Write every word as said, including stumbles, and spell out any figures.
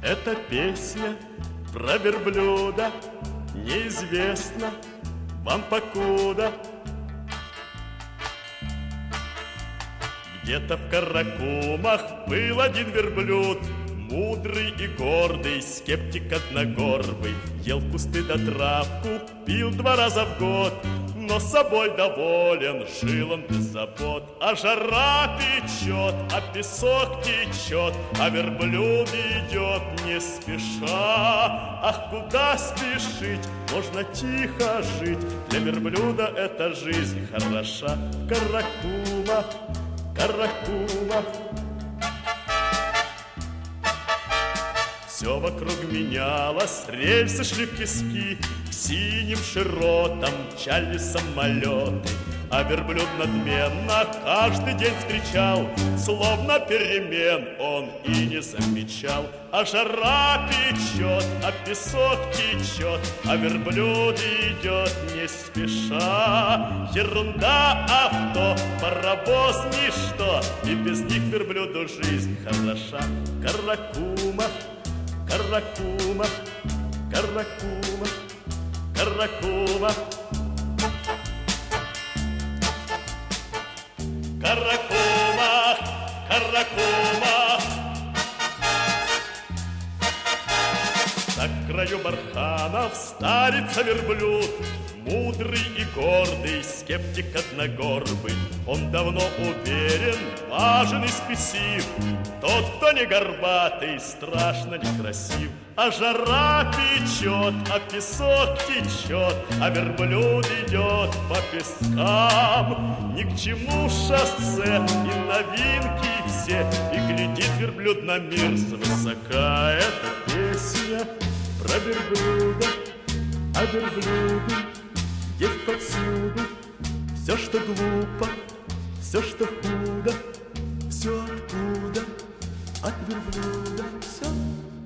Эта песня про верблюда неизвестна вам покуда. Где-то в Каракумах был один верблюд, мудрый и гордый, скептик одногорбый. Ел кусты да травку, пил два раза в год, но собой доволен, жил он без забот. А жара печет, а песок течет, а верблюд идет не спеша. Ах, куда спешить, можно тихо жить, для верблюда эта жизнь хороша. Каракума, Каракума. Все вокруг менялось, рельсы шли в пески, к синим широтам мчали самолеты. А верблюд надменно каждый день встречал, словно перемен он и не замечал. А жара печет, а песок течет, а верблюд идет не спеша. Ерунда авто, паровоз ничто, и без них верблюду жизнь хороша. Каракума, Каракума, Каракума, Каракума. Каракума, Каракума. Так в краю барханов старится верблюд, мудрый и гордый, скептик одногорбый. Он давно уверен, важен и спесив, тот, кто не горбатый, страшно некрасив. А жара печет, а песок течет, а верблюд идет по пескам. Ни к чему шоссе и новинки все, и глядит верблюд на мир свысока. Эта песня про верблюда, а верблюды есть повсюду. Все, что глупо, все, что худо, все откуда от верблюда, все